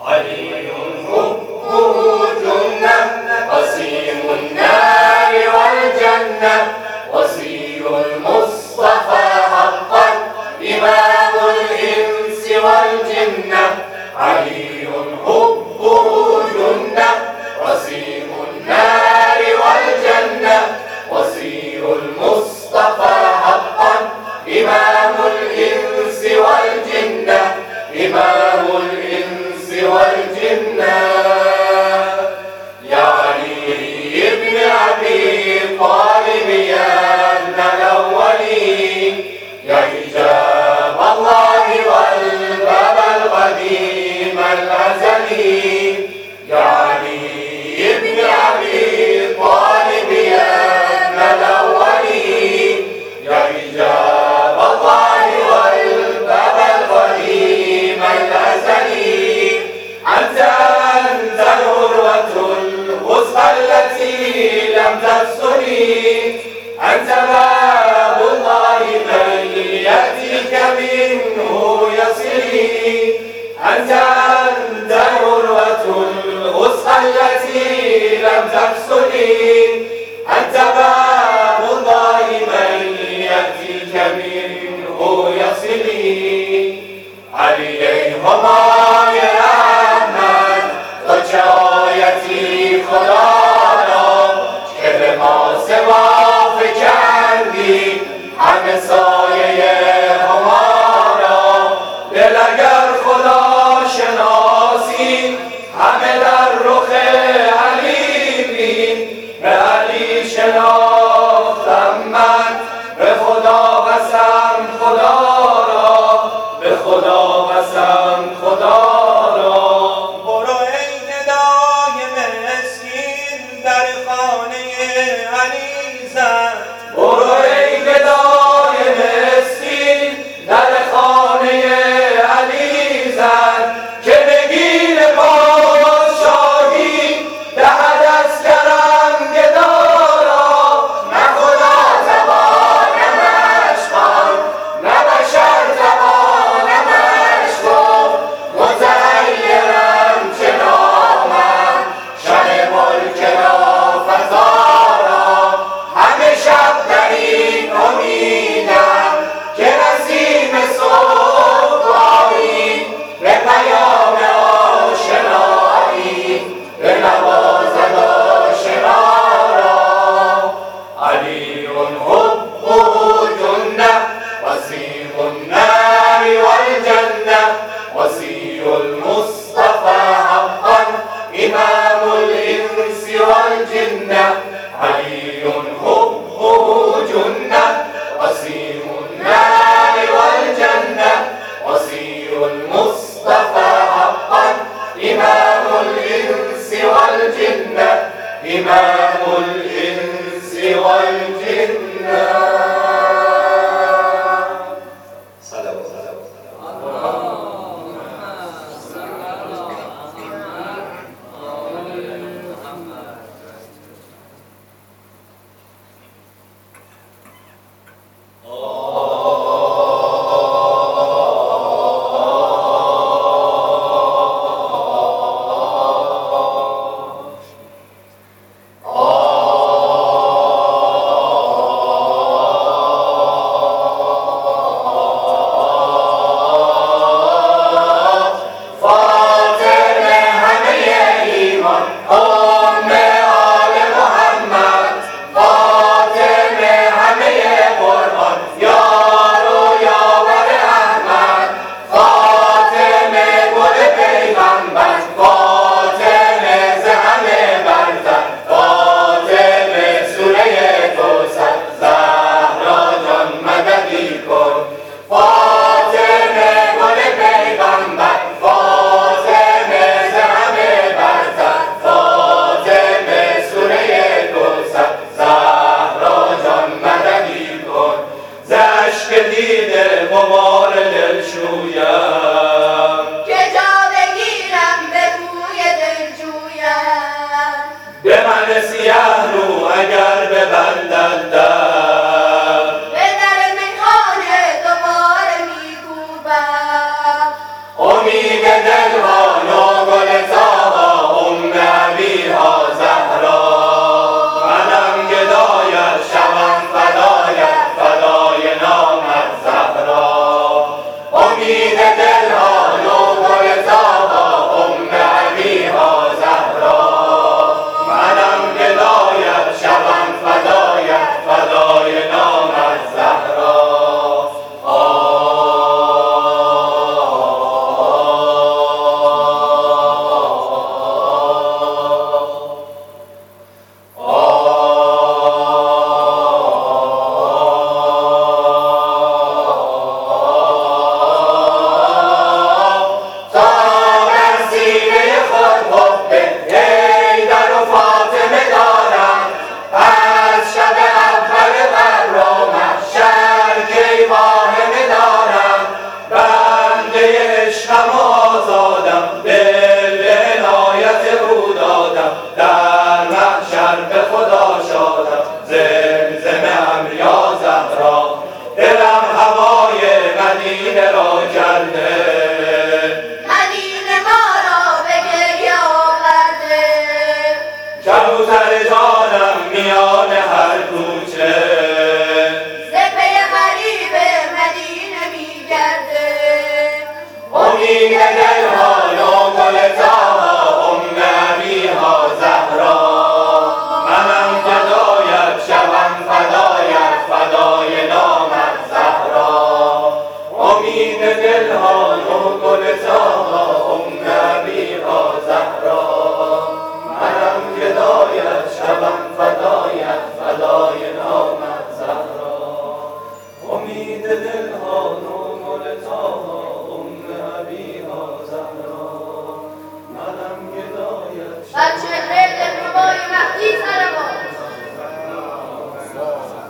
علي حبه جنة وسيم النار والجنة وصي المصطفى حقا إمام الإنس والجنة علي حبه جنة وسيم النار والجنة وصي المصطفى حقا إمام الإنس والجنة إمام الإنس والجنة يا علي ابن أبي طالب يا ابن الأولين يا حجاب الله والباب القديم الأزلي يا علي ابن أبي طالب يا ابن الأولين يا حجاب الله والباب القديم الأزلي أنت العروة الوثقى التي لم تفصلي أنت باب الله من يأتيك منه يصلي أنت العروة الوثقى التي لم تفصلي أنت باب الله من يأتيك منه يصلي علیهما رحمت تو چه آیتی خدا را که به ما سوا فکندی همه سایه هما را دل اگر خدا شناسی همه در رخ علی بین به علی شناختم من به خدا قسم خدا را به خدا قسم خدا را برو ای ندای مسکین در خانه علی زن برو ای ندای مسکین در خانه علی زن که بگیر پادشاهی دهد از کرم گدارا نه خدا توانمش خواند نه بشر توانمش گفت متحیرم چه نامم شب ملک نافذا را همه شب در این امیدم که نسیم صبحگاهی به پیام آشنایی بنوازد آشنا را علی حبه جنة وسيم النار والجنة وصي المصطفى حقا إمام الإنس والجنة علي حبه جنة وسيم النار والجنة وصي المصطفى حقا إمام الإنس والجنة إمام الإنس والجنة بچه